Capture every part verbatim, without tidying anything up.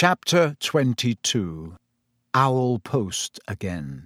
Chapter twenty-two. Owl Post Again.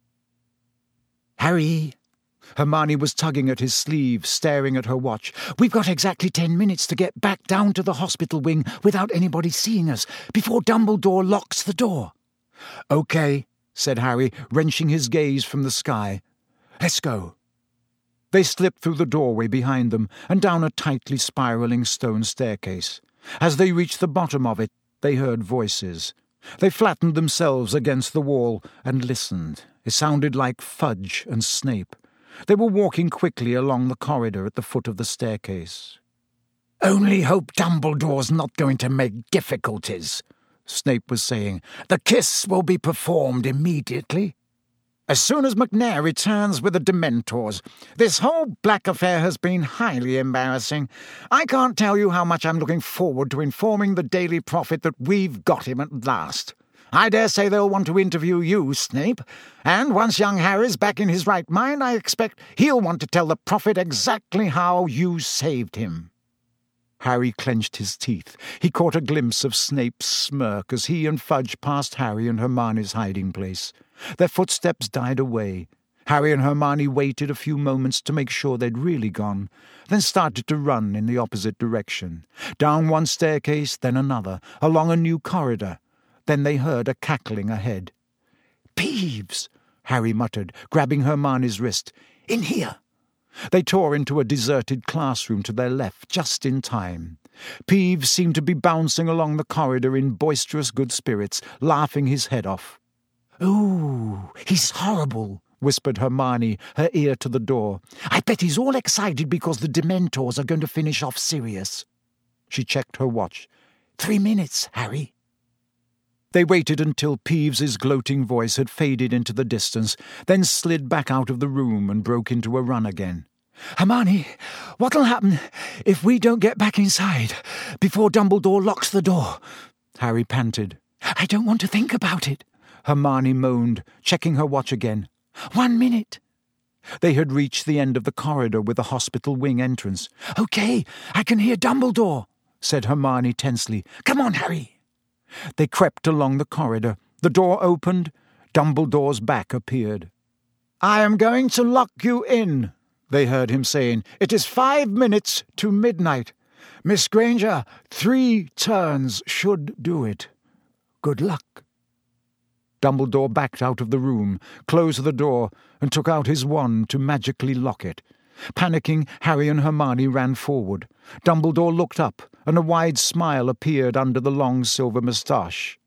"Harry!" Hermione was tugging at his sleeve, staring at her watch. "We've got exactly ten minutes to get back down to the hospital wing without anybody seeing us, before Dumbledore locks the door." "OK," said Harry, wrenching his gaze from the sky. "Let's go." They slipped through the doorway behind them and down a tightly spiralling stone staircase. As they reached the bottom of it, they heard voices. They flattened themselves against the wall and listened. It sounded like Fudge and Snape. They were walking quickly along the corridor at the foot of the staircase. "Only hope Dumbledore's not going to make difficulties," Snape was saying. "The kiss will be performed immediately. As soon as McNair returns with the Dementors. This whole Black affair has been highly embarrassing. I can't tell you how much I'm looking forward to informing the Daily Prophet that we've got him at last. I dare say they'll want to interview you, Snape, and once young Harry's back in his right mind, I expect he'll want to tell the Prophet exactly how you saved him." Harry clenched his teeth. He caught a glimpse of Snape's smirk as he and Fudge passed Harry and Hermione's hiding place. Their footsteps died away. Harry and Hermione waited a few moments to make sure they'd really gone, then started to run in the opposite direction. Down one staircase, then another, along a new corridor. Then they heard a cackling ahead. "Peeves!" Harry muttered, grabbing Hermione's wrist. "In here!" They tore into a deserted classroom to their left, just in time. Peeves seemed to be bouncing along the corridor in boisterous good spirits, laughing his head off. "Ooh, he's horrible," whispered Hermione, her ear to the door. "I bet he's all excited because the Dementors are going to finish off Sirius." She checked her watch. Three minutes, Harry." They waited until Peeves's gloating voice had faded into the distance, then slid back out of the room and broke into a run again. "Hermione, what'll happen if we don't get back inside before Dumbledore locks the door?" Harry panted. "I don't want to think about it," Hermione moaned, checking her watch again. "One minute." They had reached the end of the corridor with the hospital wing entrance. "Okay, I can hear Dumbledore," said Hermione tensely. "Come on, Harry." They crept along the corridor. The door opened. Dumbledore's back appeared. "I am going to lock you in," they heard him saying. "It is five minutes to midnight. Miss Granger, three turns should do it. Good luck." Dumbledore backed out of the room, closed the door, and took out his wand to magically lock it. Panicking, Harry and Hermione ran forward. Dumbledore looked up, and a wide smile appeared under the long silver moustache.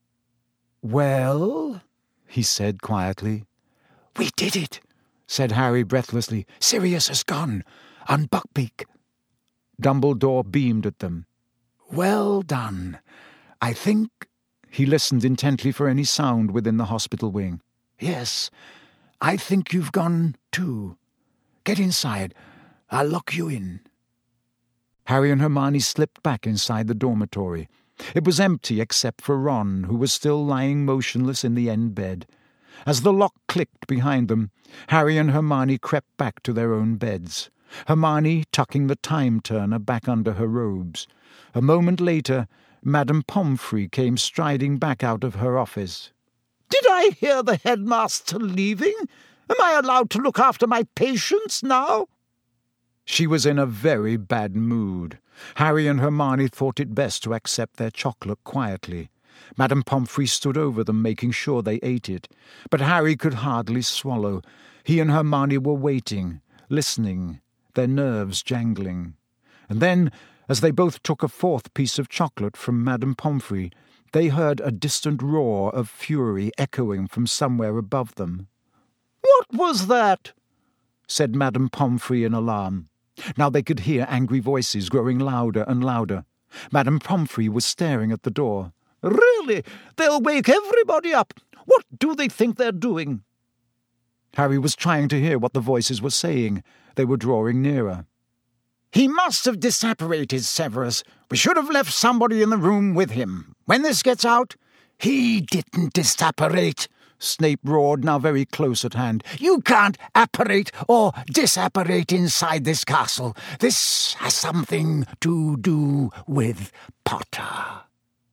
"Well?" he said quietly. "We did it," said Harry breathlessly. "Sirius has gone, on Buckbeak." Dumbledore beamed at them. "Well done. I think—" He listened intently for any sound within the hospital wing. "Yes, I think you've gone too. Get inside. I'll lock you in." Harry and Hermione slipped back inside the dormitory. It was empty except for Ron, who was still lying motionless in the end bed. As the lock clicked behind them, Harry and Hermione crept back to their own beds, Hermione tucking the time-turner back under her robes. A moment later, Madame Pomfrey came striding back out of her office. "Did I hear the headmaster leaving? Am I allowed to look after my patients now?" She was in a very bad mood. Harry and Hermione thought it best to accept their chocolate quietly. Madame Pomfrey stood over them, making sure they ate it. But Harry could hardly swallow. He and Hermione were waiting, listening, their nerves jangling. And then, as they both took a fourth piece of chocolate from Madame Pomfrey, they heard a distant roar of fury echoing from somewhere above them. "What was that?" said Madame Pomfrey in alarm. Now they could hear angry voices growing louder and louder. Madame Pomfrey was staring at the door. "Really? They'll wake everybody up. What do they think they're doing?" Harry was trying to hear what the voices were saying. They were drawing nearer. "He must have disapparated, Severus. We should have left somebody in the room with him. When this gets out—" "He didn't disapparate," Snape roared, now very close at hand. "You can't apparate or disapparate inside this castle. This has something to do with Potter."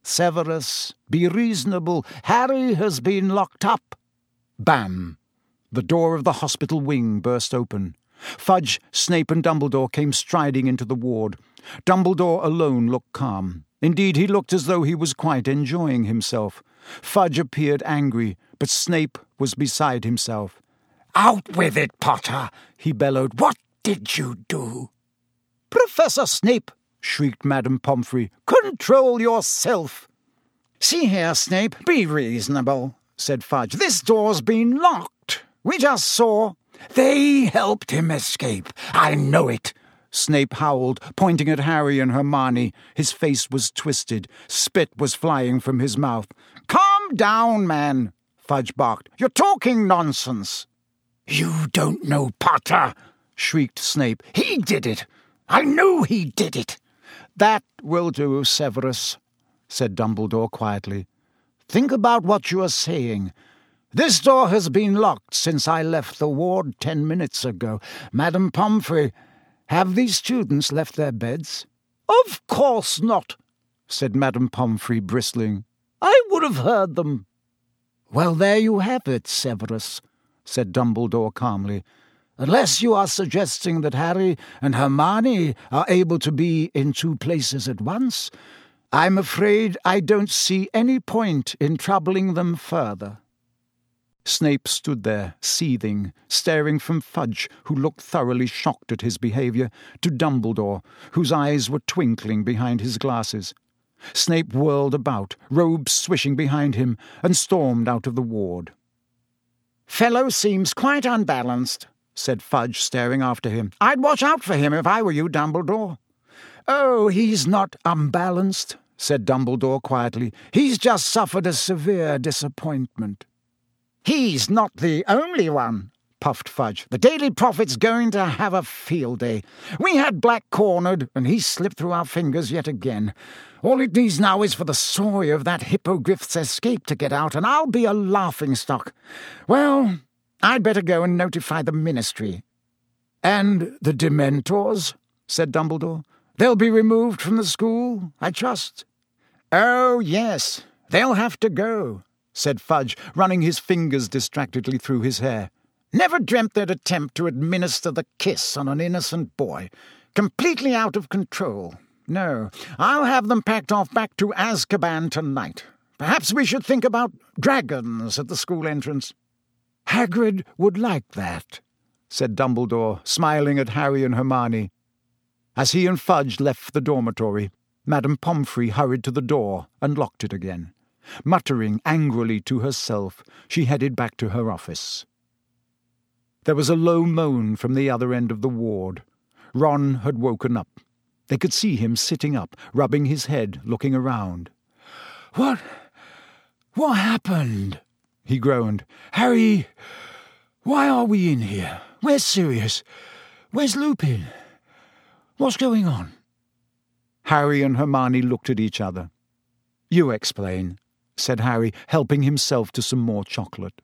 Severus, be reasonable. Harry has been locked up. Bam! The door of the hospital wing burst open. Fudge, Snape and Dumbledore came striding into the ward. Dumbledore alone looked calm. Indeed, he looked as though he was quite enjoying himself. Fudge appeared angry, but Snape was beside himself. "Out with it, Potter!" he bellowed. "What did you do?" "Professor Snape!" shrieked Madame Pomfrey. "Control yourself!" "See here, Snape, be reasonable," said Fudge. "This door's been locked. We just saw—" "They helped him escape. I know it," Snape howled, pointing at Harry and Hermione. His face was twisted. Spit was flying from his mouth. "Calm down, man," Fudge barked. "You're talking nonsense." "You don't know Potter," shrieked Snape. "He did it. I knew he did it." "That will do, Severus," said Dumbledore quietly. "Think about what you are saying. This door has been locked since I left the ward ten minutes ago. Madame Pomfrey, have these students left their beds?" "Of course not," said Madame Pomfrey, bristling. "I would have heard them." "Well, there you have it, Severus," said Dumbledore calmly. "Unless you are suggesting that Harry and Hermione are able to be in two places at once, I'm afraid I don't see any point in troubling them further." Snape stood there, seething, staring from Fudge, who looked thoroughly shocked at his behaviour, to Dumbledore, whose eyes were twinkling behind his glasses. Snape whirled about, robes swishing behind him, and stormed out of the ward. "Fellow seems quite unbalanced," said Fudge, staring after him. "I'd watch out for him if I were you, Dumbledore." "Oh, he's not unbalanced," said Dumbledore quietly. "He's just suffered a severe disappointment." "He's not the only one," puffed Fudge. "The Daily Prophet's going to have a field day. We had Black cornered, and he slipped through our fingers yet again. All it needs now is for the soy of that hippogriff's escape to get out, and I'll be a laughingstock. Well, I'd better go and notify the Ministry." "And the Dementors?" said Dumbledore. "They'll be removed from the school, I trust?" "Oh, yes, they'll have to go," said Fudge, running his fingers distractedly through his hair. "Never dreamt they'd attempt to administer the kiss on an innocent boy. Completely out of control. No, I'll have them packed off back to Azkaban tonight. Perhaps we should think about dragons at the school entrance." "Hagrid would like that," said Dumbledore, smiling at Harry and Hermione. As he and Fudge left the dormitory, Madame Pomfrey hurried to the door and locked it again. Muttering angrily to herself, she headed back to her office. There was a low moan from the other end of the ward. Ron had woken up. They could see him sitting up, rubbing his head, looking around. "What... what happened?" he groaned. "Harry, why are we in here? Where's Sirius? Where's Lupin? What's going on?" Harry and Hermione looked at each other. "You explain," said Harry, helping himself to some more chocolate.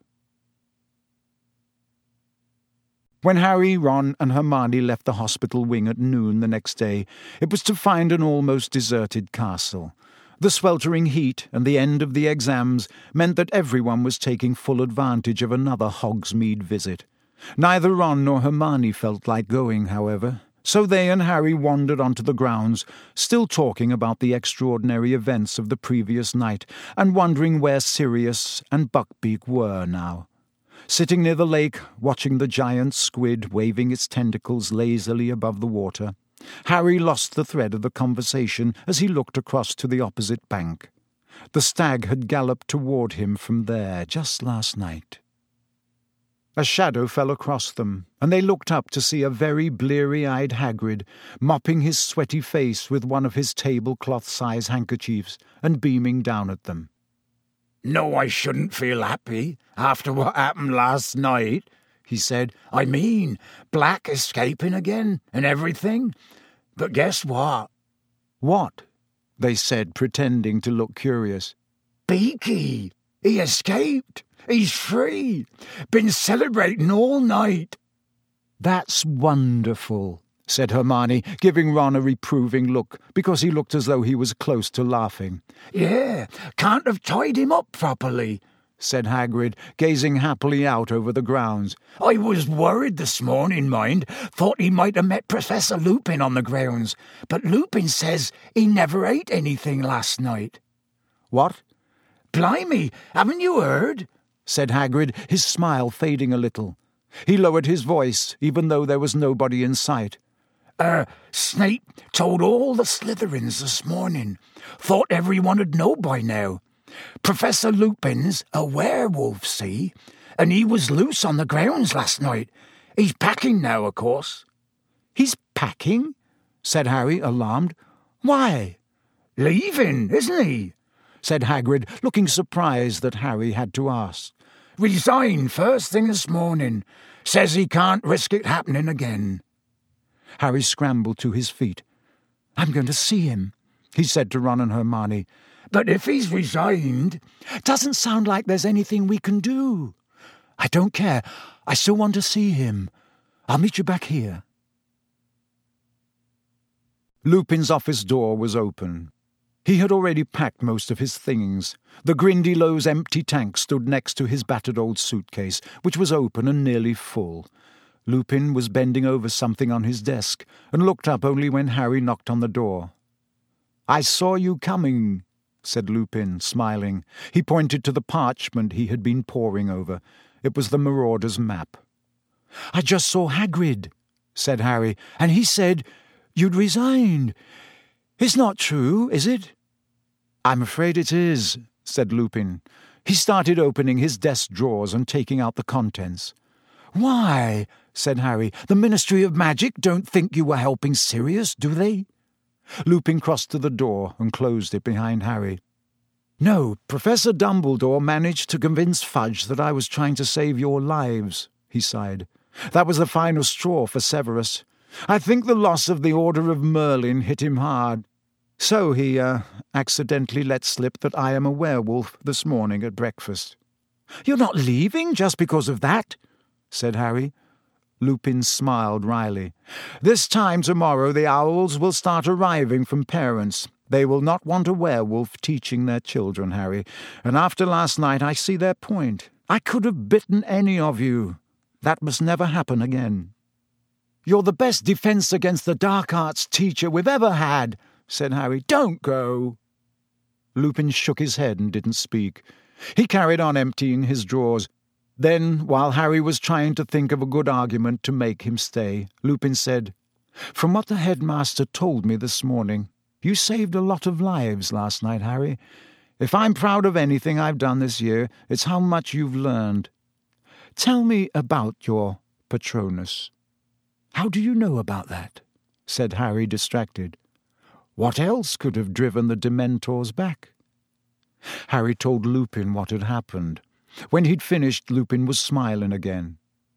When Harry, Ron and Hermione left the hospital wing at noon the next day, it was to find an almost deserted castle. The sweltering heat and the end of the exams meant that everyone was taking full advantage of another Hogsmeade visit. Neither Ron nor Hermione felt like going, however, so they and Harry wandered onto the grounds, still talking about the extraordinary events of the previous night and wondering where Sirius and Buckbeak were now. Sitting near the lake, watching the giant squid waving its tentacles lazily above the water, Harry lost the thread of the conversation as he looked across to the opposite bank. The stag had galloped toward him from there just last night. A shadow fell across them, and they looked up to see a very bleary-eyed Hagrid mopping his sweaty face with one of his tablecloth-size handkerchiefs and beaming down at them. "No, I shouldn't feel happy after what happened last night," he said. "I mean, Black escaping again and everything. But guess what?" "What?" they said, pretending to look curious. "Beaky! He escaped! He's free! Been celebrating all night!" "That's wonderful," said Hermione, giving Ron a reproving look, because he looked as though he was close to laughing. Yeah, can't have tied him up properly, said Hagrid, gazing happily out over the grounds. I was worried this morning, mind. Thought he might have met Professor Lupin on the grounds. But Lupin says he never ate anything last night. What? Blimey, haven't you heard? Said Hagrid, his smile fading a little. He lowered his voice, even though there was nobody in sight. Er, uh, Snape told all the Slytherins this morning. Thought everyone'd know by now. Professor Lupin's a werewolf, see? And he was loose on the grounds last night. He's packing now, of course. He's packing? Said Harry, alarmed. Why? Leaving, isn't he? Said Hagrid, looking surprised that Harry had to ask. Resigned first thing this morning. Says he can't risk it happening again. Harry scrambled to his feet. I'm going to see him, he said to Ron and Hermione. But if he's resigned... Doesn't sound like there's anything we can do. I don't care. I still want to see him. I'll meet you back here. Lupin's office door was open. He had already packed most of his things. The Grindylows' empty tank stood next to his battered old suitcase, which was open and nearly full. Lupin was bending over something on his desk, and looked up only when Harry knocked on the door. I saw you coming, said Lupin, smiling. He pointed to the parchment he had been poring over. It was the Marauder's map. I just saw Hagrid, said Harry, and he said you'd resigned. It's not true, is it? I'm afraid it is, said Lupin. He started opening his desk drawers and taking out the contents. Why, said Harry, the Ministry of Magic don't think you were helping Sirius, do they? Lupin crossed to the door and closed it behind Harry. No, Professor Dumbledore managed to convince Fudge that I was trying to save your lives, he sighed. That was the final straw for Severus. I think the loss of the Order of Merlin hit him hard. So he, uh, accidentally let slip that I am a werewolf this morning at breakfast. You're not leaving just because of that? Said Harry. Lupin smiled wryly. This time tomorrow the owls will start arriving from parents. They will not want a werewolf teaching their children, Harry, and after last night I see their point. I could have bitten any of you. That must never happen again. You're the best defence against the dark arts teacher we've ever had, said Harry. Don't go. Lupin shook his head and didn't speak. He carried on emptying his drawers. Then, while Harry was trying to think of a good argument to make him stay, Lupin said, From what the headmaster told me this morning, you saved a lot of lives last night, Harry. If I'm proud of anything I've done this year, it's how much you've learned. Tell me about your Patronus. How do you know about that? Said Harry, distracted. What else could have driven the Dementors back? Harry told Lupin what had happened. When he'd finished, Lupin was smiling again.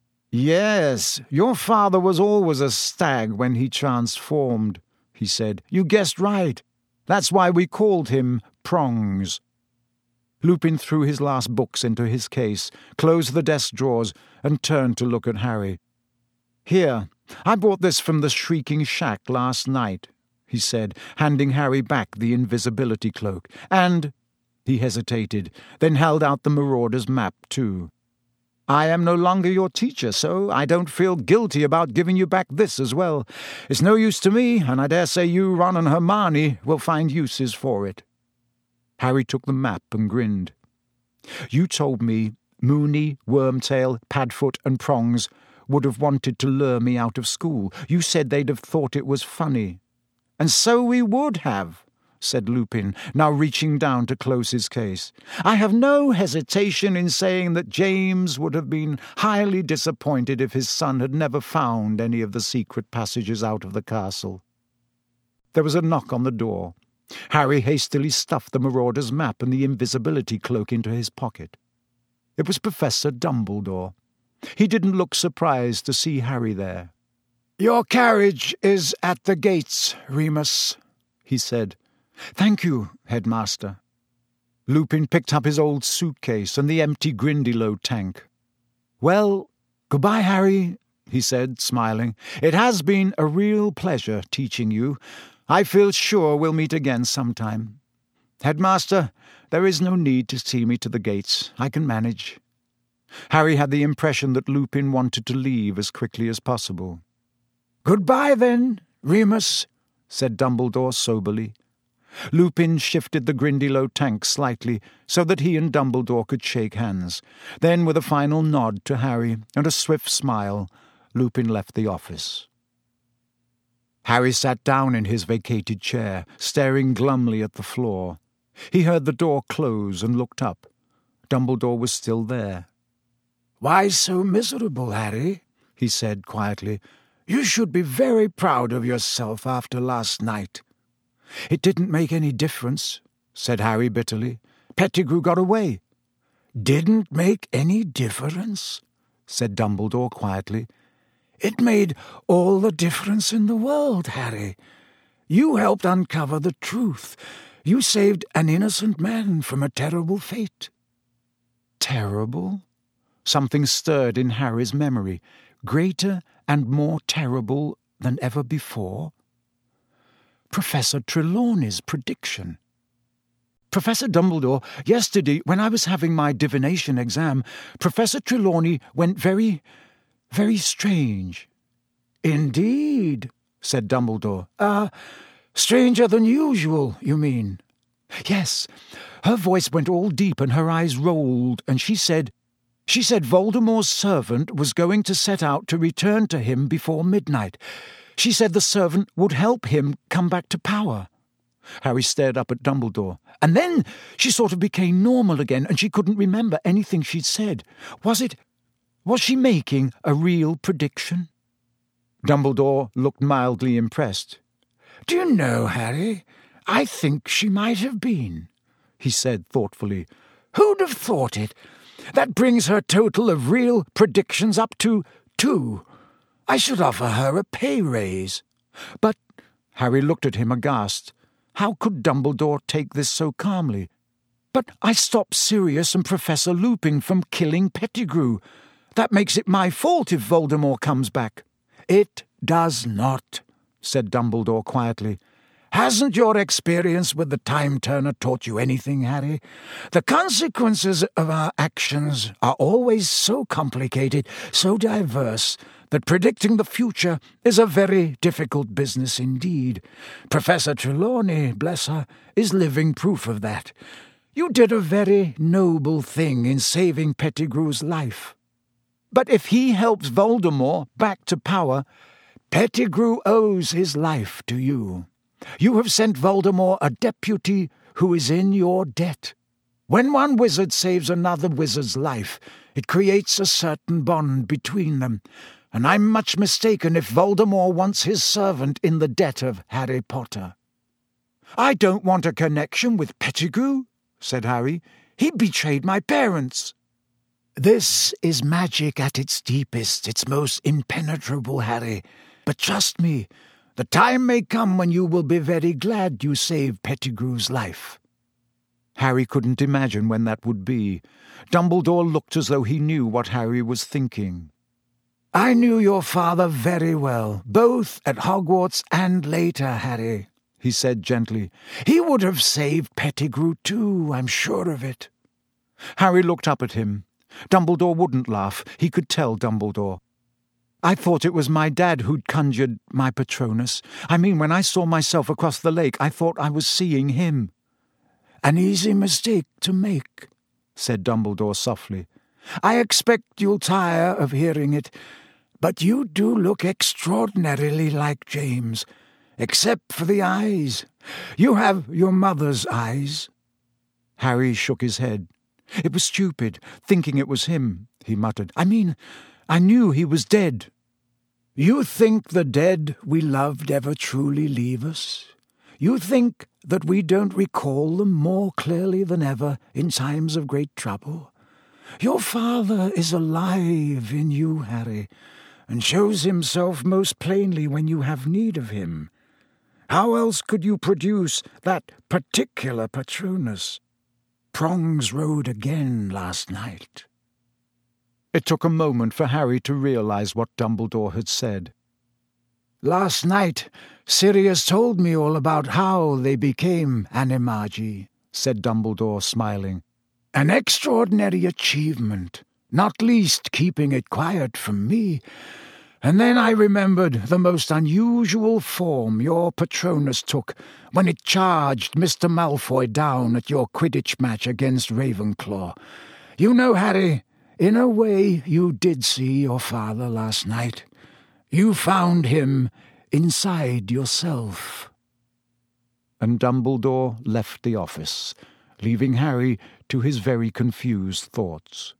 Yes, your father was always a stag when he transformed, he said. You guessed right. That's why we called him Prongs. Lupin threw his last books into his case, closed the desk drawers, and turned to look at Harry. Here, I bought this from the Shrieking Shack last night, he said, handing Harry back the invisibility cloak, and... He hesitated, then held out the Marauder's map, too. I am no longer your teacher, so I don't feel guilty about giving you back this as well. It's no use to me, and I dare say you, Ron and Hermione, will find uses for it. Harry took the map and grinned. You told me Moony, Wormtail, Padfoot and Prongs would have wanted to lure me out of school. You said they'd have thought it was funny. And so we would have, said Lupin, now reaching down to close his case. I have no hesitation in saying that James would have been highly disappointed if his son had never found any of the secret passages out of the castle. There was a knock on the door. Harry hastily stuffed the Marauder's map and the invisibility cloak into his pocket. It was Professor Dumbledore. He didn't look surprised to see Harry there. Your carriage is at the gates, Remus, he said. Thank you, Headmaster. Lupin picked up his old suitcase and the empty Grindylow tank. Well, goodbye, Harry, he said, smiling. "It has been a real pleasure teaching you. I feel sure we'll meet again sometime. Headmaster, there is no need to see me to the gates. I can manage." Harry had the impression that Lupin wanted to leave as quickly as possible. "Goodbye, then, Remus," said Dumbledore soberly. Lupin shifted the Grindylow tank slightly so that he and Dumbledore could shake hands. Then, with a final nod to Harry and a swift smile, Lupin left the office. Harry sat down in his vacated chair, staring glumly at the floor. He heard the door close and looked up. Dumbledore was still there. "Why so miserable, Harry?" he said quietly. "You should be very proud of yourself after last night." "It didn't make any difference," said Harry bitterly. "Pettigrew got away." "Didn't make any difference?" said Dumbledore quietly. "It made all the difference in the world, Harry. You helped uncover the truth. You saved an innocent man from a terrible fate." Terrible? Something stirred in Harry's memory, greater and more terrible than ever before. Professor Trelawney's prediction. "Professor Dumbledore, yesterday, when I was having my divination exam, Professor Trelawney went very, very strange." "Indeed," said Dumbledore. Ah, uh, stranger than usual, you mean?" "Yes. Her voice went all deep and her eyes rolled, and she said, she said Voldemort's servant was going to set out to return to him before midnight. She said the servant would help him come back to power." Harry stared up at Dumbledore. "And then she sort of became normal again, and she couldn't remember anything she'd said. Was it... was she making a real prediction?" Dumbledore looked mildly impressed. "Do you know, Harry, I think she might have been," he said thoughtfully. "Who'd have thought it? That brings her total of real predictions up to two. I should offer her a pay raise." "But—" Harry looked at him aghast. How could Dumbledore take this so calmly? "But I stopped Sirius and Professor Lupin from killing Pettigrew. That makes it my fault if Voldemort comes back." "It does not," said Dumbledore quietly. "Hasn't your experience with the Time Turner taught you anything, Harry? The consequences of our actions are always so complicated, so diverse, that predicting the future is a very difficult business indeed. Professor Trelawney, bless her, is living proof of that. You did a very noble thing in saving Pettigrew's life." "But if he helps Voldemort back to power—" "Pettigrew owes his life to you. You have sent Voldemort a deputy who is in your debt. When one wizard saves another wizard's life, it creates a certain bond between them, and I'm much mistaken if Voldemort wants his servant in the debt of Harry Potter." "I don't want a connection with Pettigrew," said Harry. "He betrayed my parents." "This is magic at its deepest, its most impenetrable, Harry. But trust me, the time may come when you will be very glad you saved Pettigrew's life." Harry couldn't imagine when that would be. Dumbledore looked as though he knew what Harry was thinking. "I knew your father very well, both at Hogwarts and later, Harry," he said gently. "He would have saved Pettigrew too, I'm sure of it." Harry looked up at him. Dumbledore wouldn't laugh. He could tell Dumbledore. "I thought it was my dad who'd conjured my Patronus. I mean, when I saw myself across the lake, I thought I was seeing him." "An easy mistake to make," said Dumbledore softly. "I expect you'll tire of hearing it, but you do look extraordinarily like James, except for the eyes. You have your mother's eyes." Harry shook his head. "It was stupid, thinking it was him," he muttered. "I mean, I knew he was dead." "You think the dead we loved ever truly leave us? You think that we don't recall them more clearly than ever in times of great trouble? Your father is alive in you, Harry, and shows himself most plainly when you have need of him. How else could you produce that particular Patronus? Prongs rode again last night." It took a moment for Harry to realise what Dumbledore had said. "Last night, Sirius told me all about how they became Animagi," said Dumbledore, smiling. "An extraordinary achievement, not least keeping it quiet from me. And then I remembered the most unusual form your Patronus took when it charged Mister Malfoy down at your Quidditch match against Ravenclaw. You know, Harry, in a way you did see your father last night. You found him inside yourself." And Dumbledore left the office, leaving Harry to his very confused thoughts.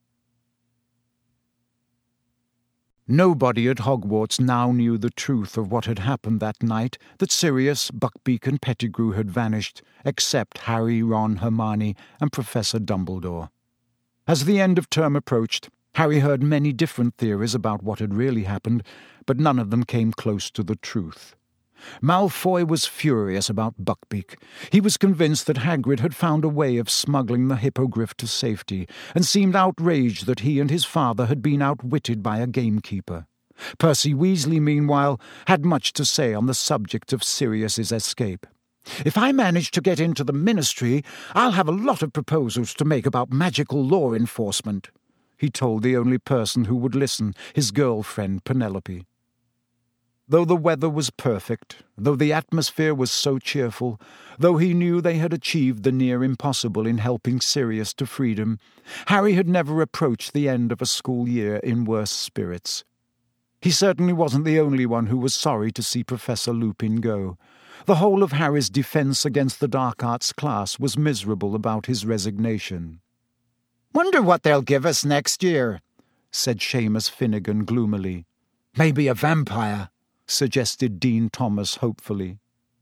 Nobody at Hogwarts now knew the truth of what had happened that night, that Sirius, Buckbeak and Pettigrew had vanished, except Harry, Ron, Hermione and Professor Dumbledore. As the end of term approached, Harry heard many different theories about what had really happened, but none of them came close to the truth. Malfoy was furious about Buckbeak. He was convinced that Hagrid had found a way of smuggling the hippogriff to safety, and seemed outraged that he and his father had been outwitted by a gamekeeper. Percy Weasley, meanwhile, had much to say on the subject of Sirius's escape. "If I manage to get into the Ministry, I'll have a lot of proposals to make about magical law enforcement," he told the only person who would listen, his girlfriend Penelope. Though the weather was perfect, though the atmosphere was so cheerful, though he knew they had achieved the near impossible in helping Sirius to freedom, Harry had never approached the end of a school year in worse spirits. He certainly wasn't the only one who was sorry to see Professor Lupin go. The whole of Harry's defence against the Dark Arts class was miserable about his resignation. "Wonder what they'll give us next year," said Seamus Finnegan gloomily. "Maybe a vampire," suggested Dean Thomas hopefully.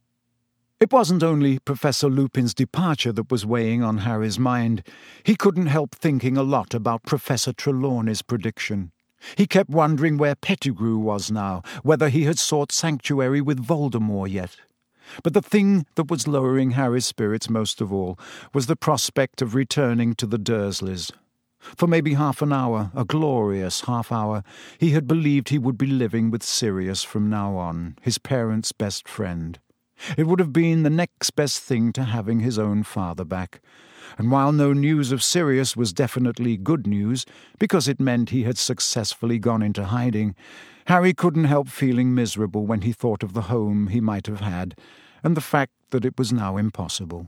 It wasn't only Professor Lupin's departure that was weighing on Harry's mind. He couldn't help thinking a lot about Professor Trelawney's prediction. He kept wondering where Pettigrew was now, whether he had sought sanctuary with Voldemort yet. But the thing that was lowering Harry's spirits most of all was the prospect of returning to the Dursleys. For maybe half an hour, a glorious half hour, he had believed he would be living with Sirius from now on, his parents' best friend. It would have been the next best thing to having his own father back. And while no news of Sirius was definitely good news, because it meant he had successfully gone into hiding, Harry couldn't help feeling miserable when he thought of the home he might have had, and the fact that it was now impossible.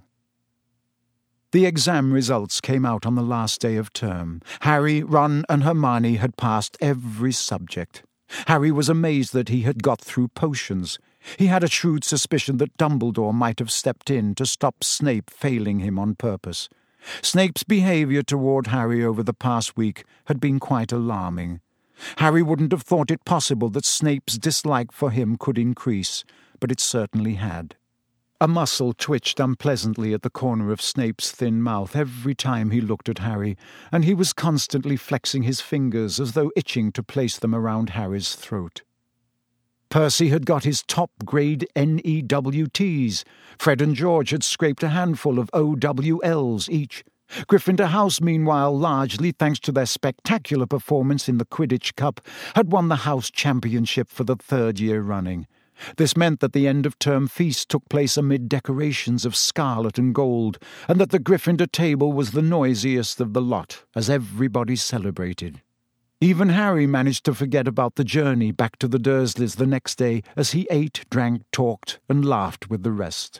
The exam results came out on the last day of term. Harry, Ron and Hermione had passed every subject. Harry was amazed that he had got through potions. He had a shrewd suspicion that Dumbledore might have stepped in to stop Snape failing him on purpose. Snape's behaviour toward Harry over the past week had been quite alarming. Harry wouldn't have thought it possible that Snape's dislike for him could increase, but it certainly had. A muscle twitched unpleasantly at the corner of Snape's thin mouth every time he looked at Harry, and he was constantly flexing his fingers as though itching to place them around Harry's throat. Percy had got his top-grade N E W Ts. Fred and George had scraped a handful of O W Ls each. Gryffindor House, meanwhile, largely thanks to their spectacular performance in the Quidditch Cup, had won the House Championship for the third year running. This meant that the end-of-term feast took place amid decorations of scarlet and gold, and that the Gryffindor table was the noisiest of the lot, as everybody celebrated. Even Harry managed to forget about the journey back to the Dursleys the next day as he ate, drank, talked, and laughed with the rest.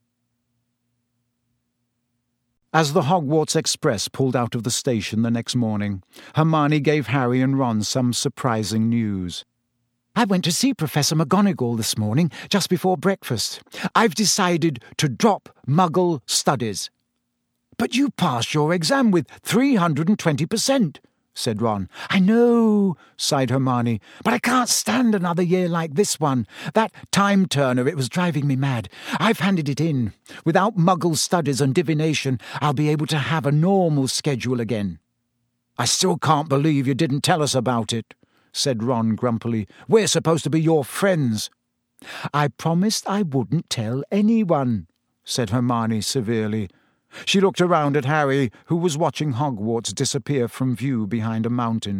As the Hogwarts Express pulled out of the station the next morning, Hermione gave Harry and Ron some surprising news. "I went to see Professor McGonagall this morning, just before breakfast. I've decided to drop Muggle studies." "But you passed your exam with three hundred twenty percent, said Ron. "I know," sighed Hermione, "but I can't stand another year like this one. That time turner, it was driving me mad. I've handed it in. Without Muggle studies and divination, I'll be able to have a normal schedule again." "I still can't believe you didn't tell us about it," said Ron grumpily. "We're supposed to be your friends." "I promised I wouldn't tell anyone," said Hermione severely. She looked around at Harry, who was watching Hogwarts disappear from view behind a mountain.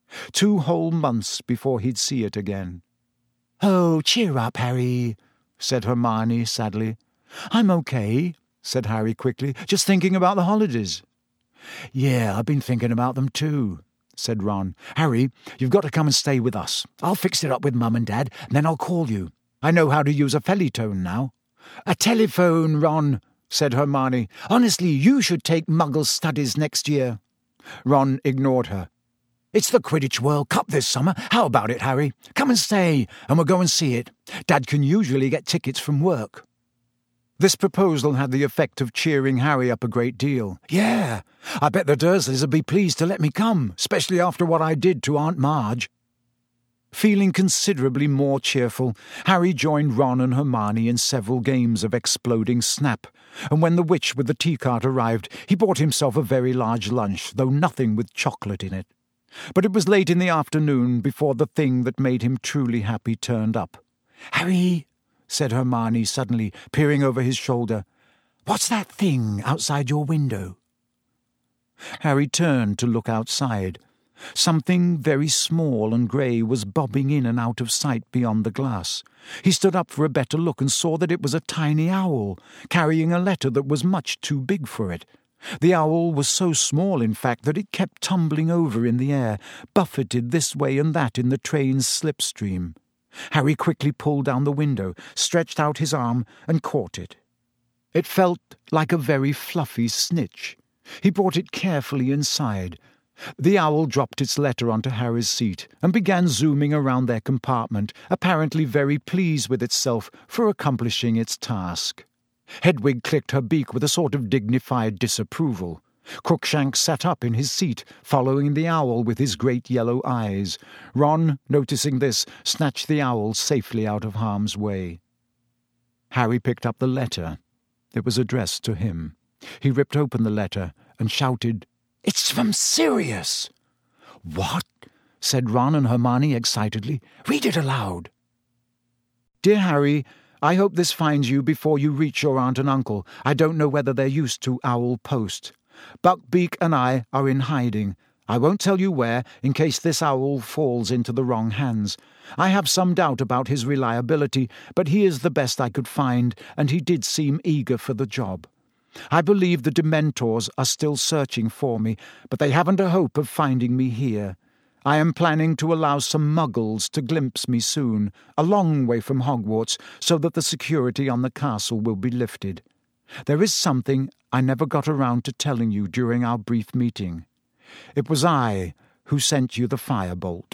Two whole months before he'd see it again. "Oh, cheer up, Harry," said Hermione sadly. "I'm okay," said Harry quickly, "just thinking about the holidays." "Yeah, I've been thinking about them too," said Ron. "Harry, you've got to come and stay with us. I'll fix it up with Mum and Dad, and then I'll call you. I know how to use a fellitone now." "A telephone, Ron," said Hermione. "Honestly, you should take Muggle studies next year." Ron ignored her. "It's the Quidditch World Cup this summer. How about it, Harry? Come and stay, and we'll go and see it. Dad can usually get tickets from work." This proposal had the effect of cheering Harry up a great deal. "Yeah, I bet the Dursleys will be pleased to let me come, especially after what I did to Aunt Marge." Feeling considerably more cheerful, Harry joined Ron and Hermione in several games of exploding snap, and when the witch with the tea cart arrived, he bought himself a very large lunch, though nothing with chocolate in it. But it was late in the afternoon before the thing that made him truly happy turned up. "Harry," said Hermione suddenly, peering over his shoulder, "what's that thing outside your window?" Harry turned to look outside. Something very small and grey was bobbing in and out of sight beyond the glass. He stood up for a better look and saw that it was a tiny owl, carrying a letter that was much too big for it. The owl was so small, in fact, that it kept tumbling over in the air, buffeted this way and that in the train's slipstream. Harry quickly pulled down the window, stretched out his arm, and caught it. It felt like a very fluffy snitch. He brought it carefully inside. The owl dropped its letter onto Harry's seat and began zooming around their compartment, apparently very pleased with itself for accomplishing its task. Hedwig clicked her beak with a sort of dignified disapproval. Crookshanks sat up in his seat, following the owl with his great yellow eyes. Ron, noticing this, snatched the owl safely out of harm's way. Harry picked up the letter. It was addressed to him. He ripped open the letter and shouted, "It's from Sirius!" "What?" said Ron and Hermione excitedly. "Read it aloud." "Dear Harry, I hope this finds you before you reach your aunt and uncle. I don't know whether they're used to owl post. Buckbeak and I are in hiding. I won't tell you where, in case this owl falls into the wrong hands. I have some doubt about his reliability, but he is the best I could find, and he did seem eager for the job. I believe the Dementors are still searching for me, but they haven't a hope of finding me here. I am planning to allow some Muggles to glimpse me soon, a long way from Hogwarts, so that the security on the castle will be lifted. There is something I never got around to telling you during our brief meeting. It was I who sent you the firebolt."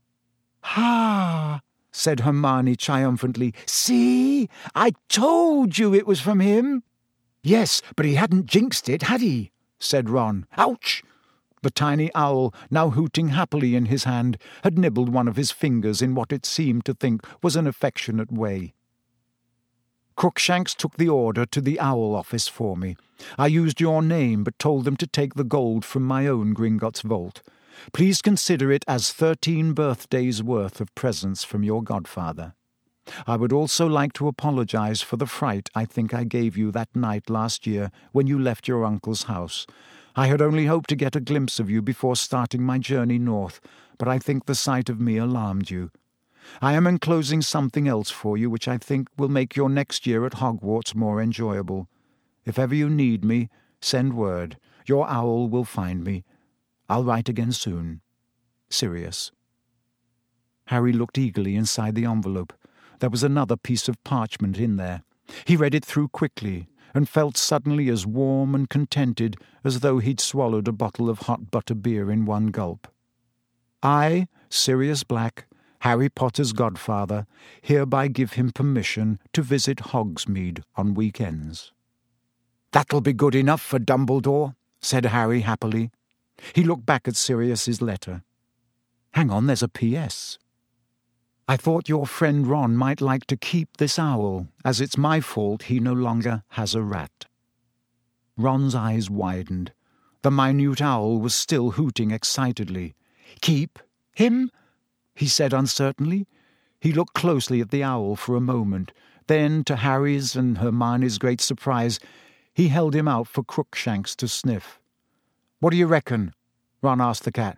"Ha!" said Hermione triumphantly. "See? I told you it was from him." "Yes, but he hadn't jinxed it, had he?" said Ron. "Ouch!" The tiny owl, now hooting happily in his hand, had nibbled one of his fingers in what it seemed to think was an affectionate way. Crookshanks took the order to the owl office for me. I used your name, but told them to take the gold from my own Gringotts vault. Please consider it as thirteen birthdays' worth of presents from your godfather. I would also like to apologize for the fright I think I gave you that night last year when you left your uncle's house. I had only hoped to get a glimpse of you before starting my journey north, but I think the sight of me alarmed you. I am enclosing something else for you which I think will make your next year at Hogwarts more enjoyable. If ever you need me, send word. Your owl will find me. I'll write again soon. Sirius." Harry looked eagerly inside the envelope. There was another piece of parchment in there. He read it through quickly, and felt suddenly as warm and contented as though he'd swallowed a bottle of hot butter beer in one gulp. "I, Sirius Black, Harry Potter's godfather, hereby give him permission to visit Hogsmeade on weekends." "That'll be good enough for Dumbledore," said Harry happily. He looked back at Sirius's letter. "Hang on, there's a P S I thought your friend Ron might like to keep this owl, as it's my fault he no longer has a rat." Ron's eyes widened. The minute owl was still hooting excitedly. "Keep him?" he said uncertainly. He looked closely at the owl for a moment. Then, to Harry's and Hermione's great surprise, he held him out for Crookshanks to sniff. "What do you reckon?" Ron asked the cat.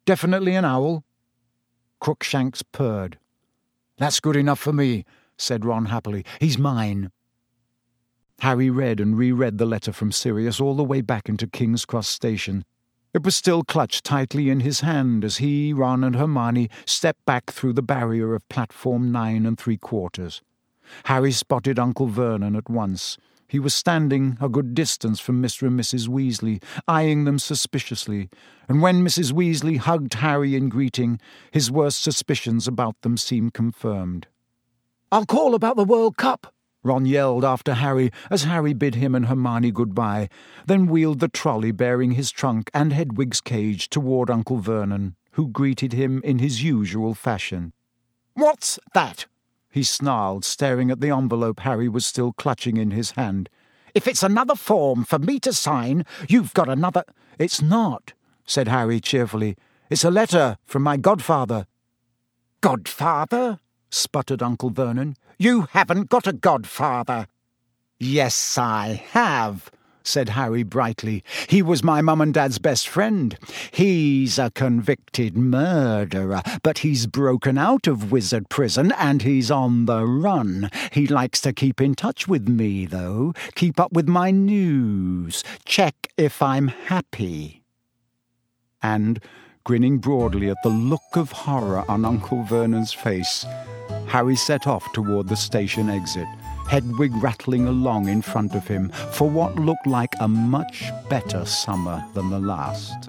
Definitely an owl? Crookshanks purred. That's good enough for me, said Ron happily. He's mine. Harry read and reread the letter from Sirius all the way back into King's Cross Station. It was still clutched tightly in his hand as he, Ron and Hermione stepped back through the barrier of platform nine and three quarters. Harry spotted Uncle Vernon at once. He was standing a good distance from Mister and Missus Weasley, eyeing them suspiciously, and when Missus Weasley hugged Harry in greeting, his worst suspicions about them seemed confirmed. "I'll call about the World Cup," Ron yelled after Harry as Harry bid him and Hermione goodbye, then wheeled the trolley bearing his trunk and Hedwig's cage toward Uncle Vernon, who greeted him in his usual fashion. "What's that?" he snarled, staring at the envelope Harry was still clutching in his hand. "If it's another form for me to sign, you've got another—" "It's not," said Harry cheerfully. "It's a letter from my godfather." "Godfather?" sputtered Uncle Vernon. "You haven't got a godfather." "Yes, I have," said Harry brightly. "He was my mum and dad's best friend. He's a convicted murderer, but he's broken out of wizard prison and he's on the run. He likes to keep in touch with me, though, keep up with my news, check if I'm happy." And, grinning broadly at the look of horror on Uncle Vernon's face, Harry set off toward the station exit, Hedwig rattling along in front of him for what looked like a much better summer than the last.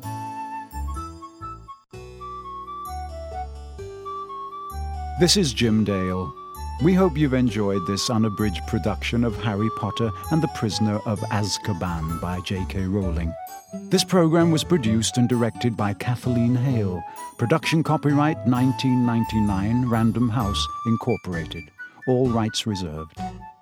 This is Jim Dale. We hope you've enjoyed this unabridged production of Harry Potter and the Prisoner of Azkaban by J K Rowling. This program was produced and directed by Kathleen Hale. Production copyright nineteen ninety-nine, Random House, Incorporated. All rights reserved.